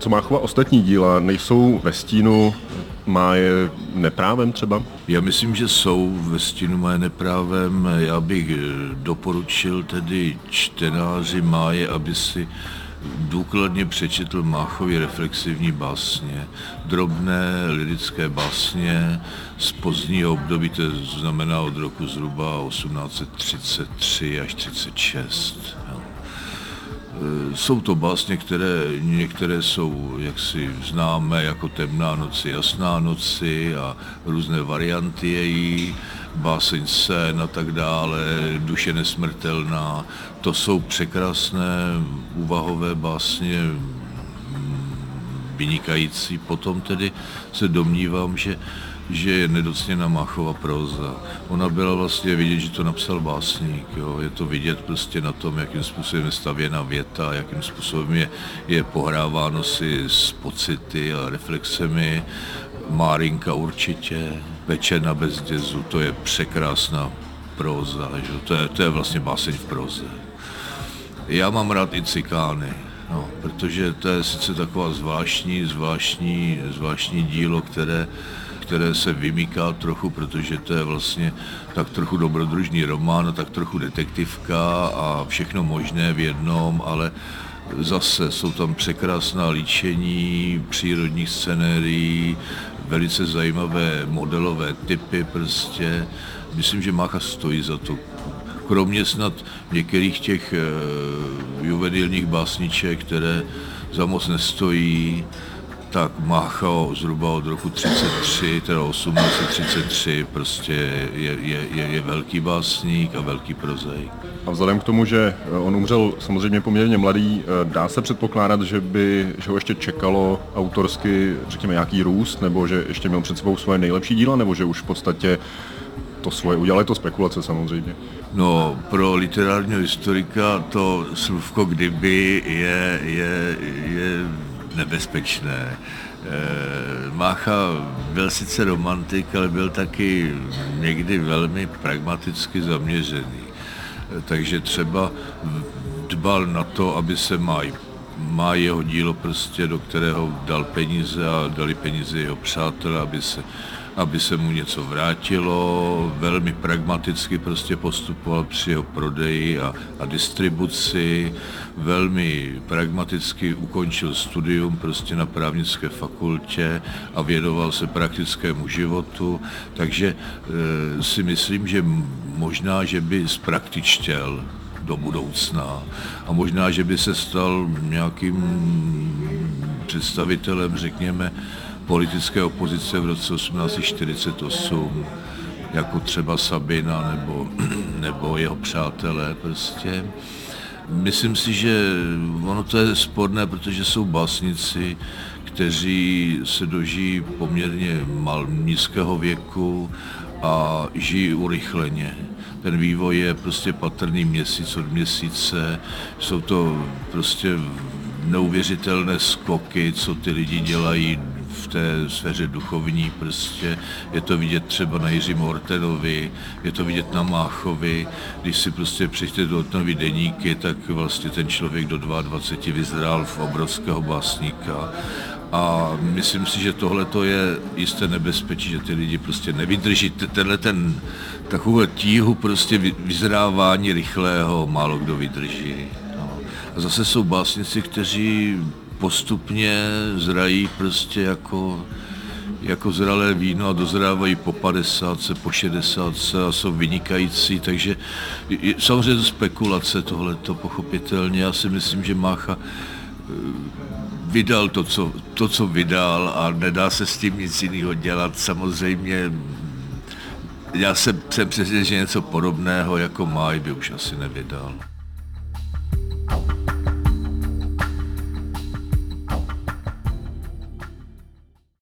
Co Máchova ostatní díla nejsou ve stínu Máje neprávem třeba? Já myslím, že jsou ve stínu Máje neprávem. Já bych doporučil tedy čtenáři Máje, aby si důkladně přečetl Máchovy reflexivní básně, drobné lyrické básně z pozdního období, to znamená od roku zhruba 1833 až 36. Jsou to básně, které některé jsou jaksi známé jako Temná noci, Jasná noci a různé varianty její, Báseň sen a tak dále, Duše nesmrtelná. To jsou překrásné úvahové básně, vynikající. Potom tedy se domnívám, že je nedocněna Máchova próza. Ona byla vlastně vidět, že to napsal básník. Jo. Je to vidět prostě na tom, jakým způsobem je stavěna věta, jakým způsobem je pohráváno si s pocity a reflexemi. Márinka určitě, Pečena bez dězu, to je překrásná próza. Že? To je vlastně báseň v próze. Já mám rád i Cikány. No, protože to je sice taková zvláštní dílo, které se vymyká trochu, protože to je vlastně tak trochu dobrodružný román a tak trochu detektivka a všechno možné v jednom, ale zase jsou tam překrásná líčení přírodních scenérií, velice zajímavé modelové typy prostě. Myslím, že Mácha stojí za to. Kromě snad některých těch juvenilních básniček, které za moc nestojí, tak Mácha zhruba od roku 33, teda 1833, prostě je velký básník a velký prozaik. A vzhledem k tomu, že on umřel samozřejmě poměrně mladý, dá se předpokládat, že ho ještě čekalo autorsky, řekněme, nějaký růst, nebo že ještě měl před sebou svoje nejlepší díla, nebo že už v podstatě to svoje udělal, je to spekulace samozřejmě. No, pro literárního historika to slůvko kdyby je nebezpečné. Mácha byl sice romantik, ale byl taky někdy velmi pragmaticky zaměřený. Takže třeba dbal na to, aby se má jeho dílo prostě, do kterého dal peníze a dali peníze jeho přátelé, aby se mu něco vrátilo, velmi pragmaticky prostě postupoval při jeho prodeji a distribuci, velmi pragmaticky ukončil studium prostě na právnické fakultě a věnoval se praktickému životu, takže si myslím, že možná, že by zpraktičtěl do budoucna a možná, že by se stal nějakým představitelem, řekněme, politické opozice v roce 1848, jako třeba Sabina nebo jeho přátelé prostě. Myslím si, že ono to je sporné, protože jsou básnici, kteří se dožijí poměrně nízkého věku a žijí urychleně. Ten vývoj je prostě patrný měsíc od měsíce, jsou to prostě neuvěřitelné skoky, co ty lidi dělají v té sféře duchovní prostě. Je to vidět třeba na Jiřím Hortenovi, je to vidět na Máchovi. Když si prostě přečte do Hortenovy deníky, tak vlastně ten člověk do 22 vyzrál v obrovského básníka. A myslím si, že tohle je jisté nebezpečí, že ty lidi prostě nevydrží. Takovou tíhu prostě vyzrávání rychlého málo kdo vydrží. No. A zase jsou básnici, kteří postupně zrají prostě jako zralé víno a dozrávají po 50, po 60 a jsou vynikající, takže samozřejmě to spekulace tohleto pochopitelně. Já si myslím, že Mácha vydal to, co vydal a nedá se s tím nic jiného dělat. Samozřejmě já jsem přesvědčen, že něco podobného jako Máj by už asi nevydal.